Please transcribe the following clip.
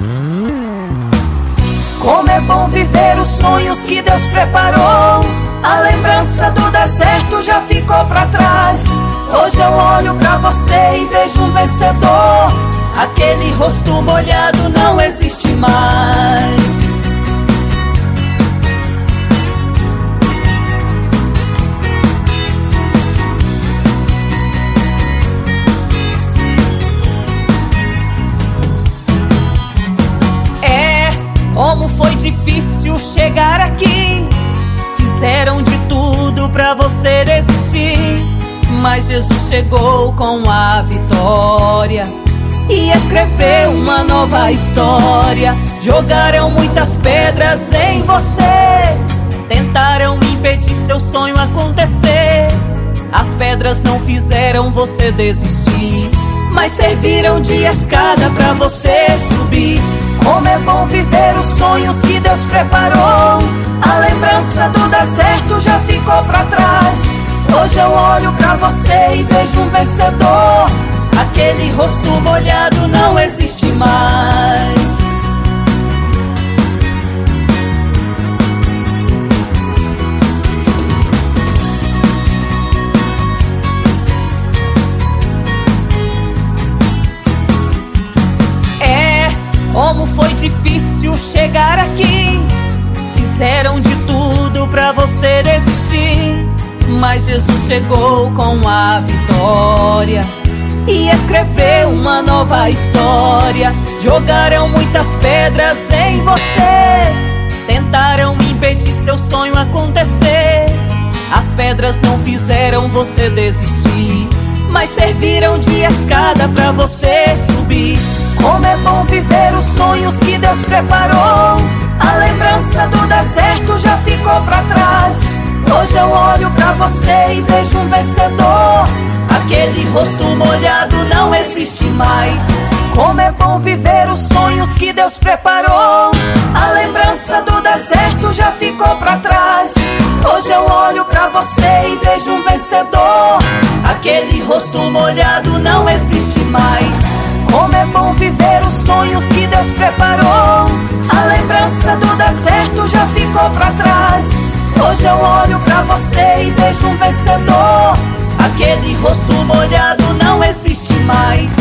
Como é bom viver os sonhos que Deus preparou. A lembrança do deserto já ficou pra trás. Hoje eu olho pra você e vejo um vencedor. Aquele rosto molhado não existe mais. Como foi difícil chegar aqui. Fizeram de tudo pra você desistir, mas Jesus chegou com a vitória e escreveu uma nova história. Jogaram muitas pedras em você, tentaram impedir seu sonho acontecer. As pedras não fizeram você desistir, mas serviram de escada pra você subir. Como é bom viver os sonhos que Deus preparou. A lembrança do deserto já ficou pra trás. Hoje eu olho pra você e vejo um vencedor. Aquele rosto molhado não existe mais. Como foi difícil chegar aqui. Fizeram de tudo pra você desistir, mas Jesus chegou com a vitória e escreveu uma nova história. Jogaram muitas pedras em você, tentaram impedir seu sonho acontecer. As pedras não fizeram você desistir, mas serviram de escada pra você subir. Como é bom viver os sonhos que Deus preparou. A lembrança do deserto já ficou pra trás. Hoje eu olho pra você e vejo um vencedor. Aquele rosto molhado não existe mais. Como é bom viver os sonhos que Deus preparou. A lembrança do deserto já ficou pra trás. Hoje eu olho pra você e vejo um vencedor. Aquele rosto molhado não existe mais. Como é bom viver os sonhos que Deus preparou. A lembrança do deserto já ficou pra trás. Hoje eu olho pra você e vejo um vencedor. Aquele rosto molhado não existe mais.